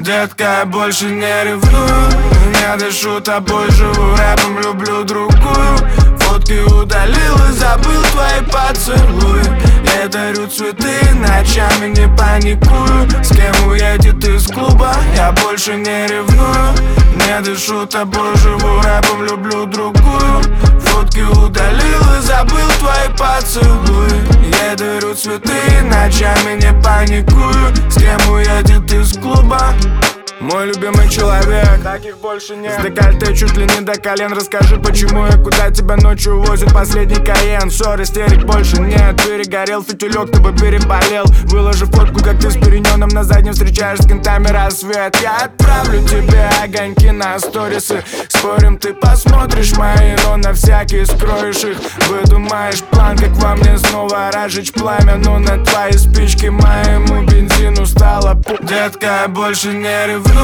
Детка, я больше не ревную, не дышу тобой, живу рэпом, люблю другую. Фотки удалил и забыл твои поцелуи. Я дарю цветы, ночами не паникую. С кем уедет из клуба, я больше не ревную. Не дышу тобой, живу рэпом, люблю другую. Фотки удалил и забыл твои поцелуи. Я дарю цветы, ночами не паникую. С кем уедет из клуба. Мой любимый человек, таких больше нет. С декольте чуть ли не до колен. Расскажи, почему и куда тебя ночью возит последний Каен. Ссор, истерик больше нет. Перегорел фитилек, ты бы переболел. Выложи фотку, как ты с перенёным на заднем встречаешь с кентами рассвет. Я отправлю тебе огоньки на сторисы. Спорим, ты посмотришь мои, но на всякий скроешь их. Выдумаешь план, как во мне снова разжечь пламя. Но на твои спички моему бензину стало Детка, я больше не ревную,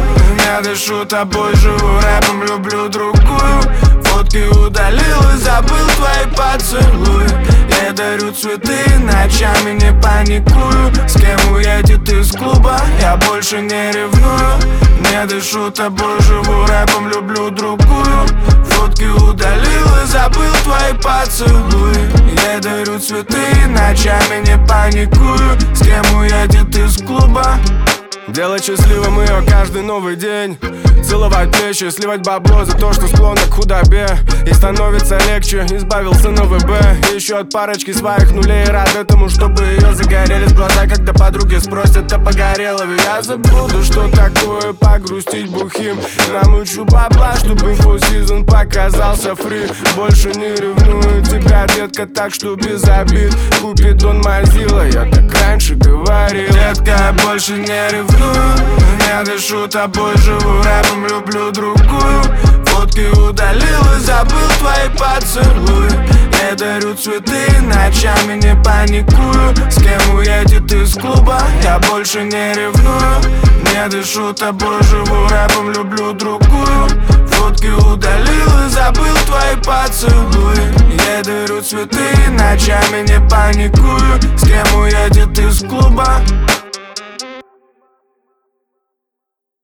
не дышу тобой, живу рэпом, люблю другую. Фотки удалил и забыл твои поцелуи. Я дарю цветы, ночами не паникую. С кем уедет из клуба, я больше не ревную. Не дышу тобой, живу рэпом, люблю другую. Фотки удалил и забыл твои поцелуи. Я дарю цветы, ночами не паникую. С кем уедет из клуба. Делать счастливым ее каждый новый день. Целовать плечи, сливать бабло за то, что склонна к худобе. И становится легче, избавился на ВБ. Еще от парочки своих нулей, рад этому, чтобы ее загорелись глаза, когда подруги спросят, а погорела ли. Я забуду, что такое погрустить бухим. Намучу бабла, чтобы full season показался фри. Больше не ревную тебя, детка, так что без обид. Купидон Мазила, я так раньше говорил. Детка, я больше не ревную, не дышу тобой, живу рэпом, люблю другую. Фотки удалил и забыл твои поцелуи. Я дарю цветы, ночами не паникую. С кем уедет из клуба, я больше не ревную. Не дышу тобой, живу рэпом, люблю другую. Фотки удалил и забыл твои поцелуи. Я дарю цветы, ночами не паникую. С кем уедет из клуба.